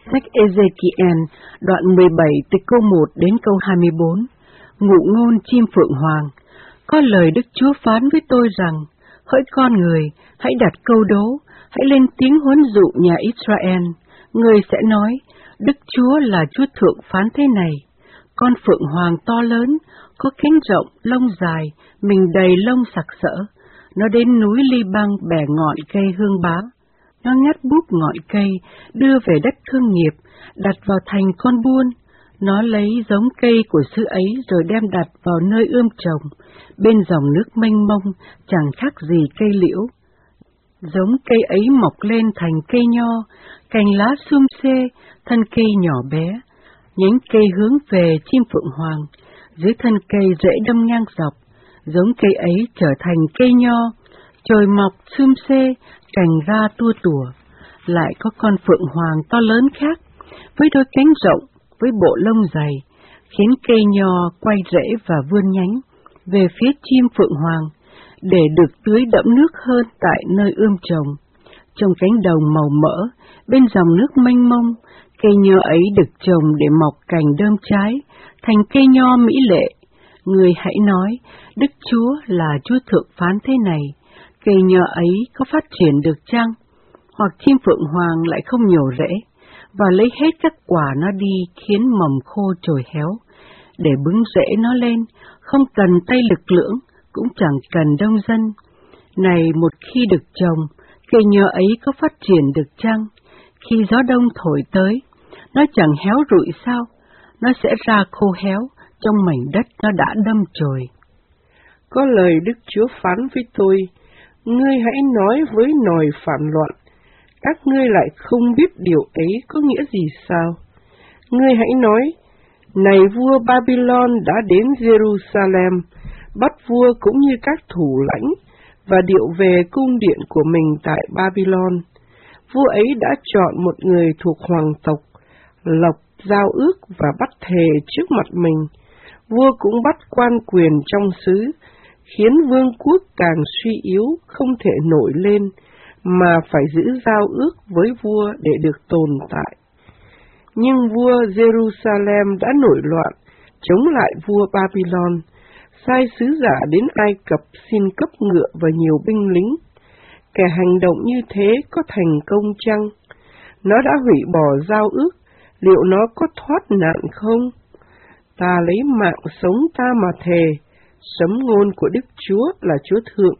Sách Ê-dê-ki-en, đoạn 17 từ câu 1 đến câu 24. Ngụ ngôn chim phượng hoàng. Có lời Đức Chúa phán với tôi rằng, hỡi con người, hãy đặt câu đố, hãy lên tiếng huấn dụ nhà Israel. Người sẽ nói, Đức Chúa là Chúa Thượng phán thế này. Con phượng hoàng to lớn, có cánh rộng, lông dài, mình đầy lông sặc sỡ. Nó đến núi Li-băng bẻ ngọn cây hương bá. Nó ngắt búp ngọn cây, đưa về đất thương nghiệp, đặt vào thành con buôn. Nó lấy giống cây của xứ ấy rồi đem đặt vào nơi ươm trồng, bên dòng nước mênh mông, chẳng khác gì cây liễu. Giống cây ấy mọc lên thành cây nho, cành lá sum xê, thân cây nhỏ bé. Nhánh cây hướng về chim phượng hoàng, dưới thân cây rễ đâm ngang dọc. Giống cây ấy trở thành cây nho, chồi mọc sum xê, cành ra tua tủa. Lại có con phượng hoàng to lớn khác, với đôi cánh rộng, với bộ lông dày, khiến cây nho quay rễ và vươn nhánh về phía chim phượng hoàng, để được tưới đẫm nước hơn tại nơi ươm trồng. Trong cánh đồng màu mỡ, bên dòng nước mênh mông, cây nho ấy được trồng để mọc cành đơm trái, thành cây nho mỹ lệ. Người hãy nói, Đức Chúa là Chúa Thượng phán thế này, cây nho ấy có phát triển được chăng? Hoặc chim phượng hoàng lại không nhổ rễ, và lấy hết các quả nó đi khiến mầm khô trồi héo, để bứng rễ nó lên, không cần tay lực lưỡng, cũng chẳng cần đông dân. Này một khi được trồng, cây nho ấy có phát triển được chăng? Khi gió đông thổi tới, nó chẳng héo rụi sao? Nó sẽ ra khô héo trong mảnh đất nó đã đâm chồi. Có lời Đức Chúa phán với tôi, ngươi hãy nói với nòi phản loạn, các ngươi lại không biết điều ấy có nghĩa gì sao? Ngươi hãy nói, này vua Babylon đã đến Jerusalem, bắt vua cũng như các thủ lãnh, và điệu về cung điện của mình tại Babylon. Vua ấy đã chọn một người thuộc hoàng tộc, lập giao ước và bắt thề trước mặt mình. Vua cũng bắt quan quyền trong xứ, khiến vương quốc càng suy yếu, không thể nổi lên, mà phải giữ giao ước với vua để được tồn tại. Nhưng vua Jerusalem đã nổi loạn, chống lại vua Babylon, sai sứ giả đến Ai Cập xin cấp ngựa và nhiều binh lính. Kẻ hành động như thế có thành công chăng? Nó đã hủy bỏ giao ước, liệu nó có thoát nạn không? Ta lấy mạng sống ta mà thề, sấm ngôn của Đức Chúa là Chúa Thượng.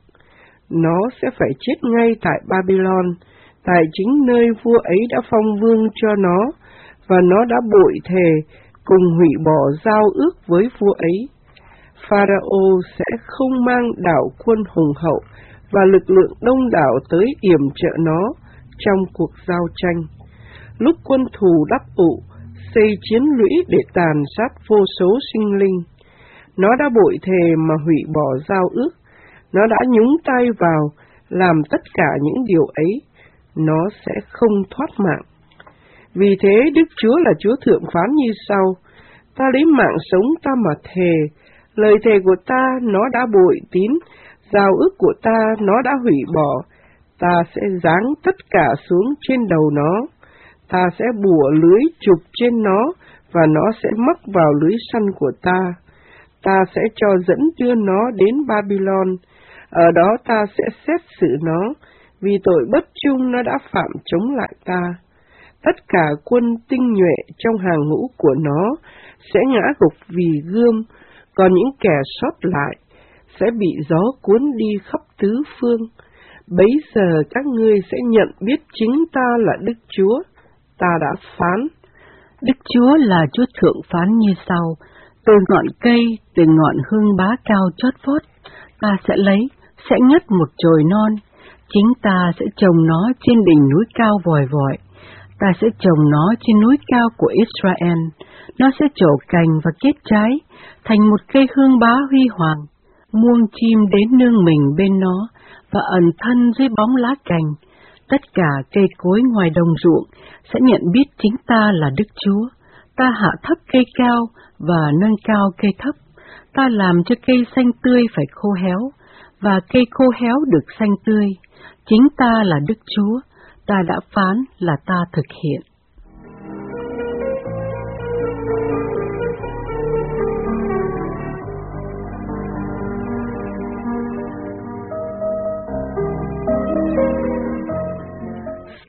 Nó sẽ phải chết ngay tại Babylon, tại chính nơi vua ấy đã phong vương cho nó, và nó đã bội thề cùng hủy bỏ giao ước với vua ấy. Pharaoh sẽ không mang đảo quân hùng hậu và lực lượng đông đảo tới yểm trợ nó trong cuộc giao tranh. Lúc quân thù đắp ụ, xây chiến lũy để tàn sát vô số sinh linh, nó đã bội thề mà hủy bỏ giao ước. Nó đã nhúng tay vào, làm tất cả những điều ấy, nó sẽ không thoát mạng. Vì thế Đức Chúa là Chúa Thượng phán như sau, ta lấy mạng sống ta mà thề, lời thề của ta nó đã bội tín, giao ước của ta nó đã hủy bỏ, ta sẽ giáng tất cả xuống trên đầu nó, ta sẽ bủa lưới chụp trên nó, và nó sẽ mắc vào lưới săn của ta. Ta sẽ cho dẫn đưa nó đến Babylon, ở đó ta sẽ xét xử nó, vì tội bất trung nó đã phạm chống lại ta. Tất cả quân tinh nhuệ trong hàng ngũ của nó sẽ ngã gục vì gươm, còn những kẻ sót lại sẽ bị gió cuốn đi khắp tứ phương. Bấy giờ các ngươi sẽ nhận biết chính ta là Đức Chúa, ta đã phán. Đức Chúa là Chúa Thượng phán như sau, từ ngọn cây, từ ngọn hương bá cao chót vót, ta sẽ lấy, sẽ ngắt một chồi non, chính ta sẽ trồng nó trên đỉnh núi cao vòi vọi, ta sẽ trồng nó trên núi cao của Israel, nó sẽ trổ cành và kết trái, thành một cây hương bá huy hoàng, muông chim đến nương mình bên nó, và ẩn thân dưới bóng lá cành. Tất cả cây cối ngoài đồng ruộng sẽ nhận biết chính ta là Đức Chúa. Ta hạ thấp cây cao và nâng cao cây thấp. Ta làm cho cây xanh tươi phải khô héo, và cây khô héo được xanh tươi. Chính ta là Đức Chúa, ta đã phán là ta thực hiện.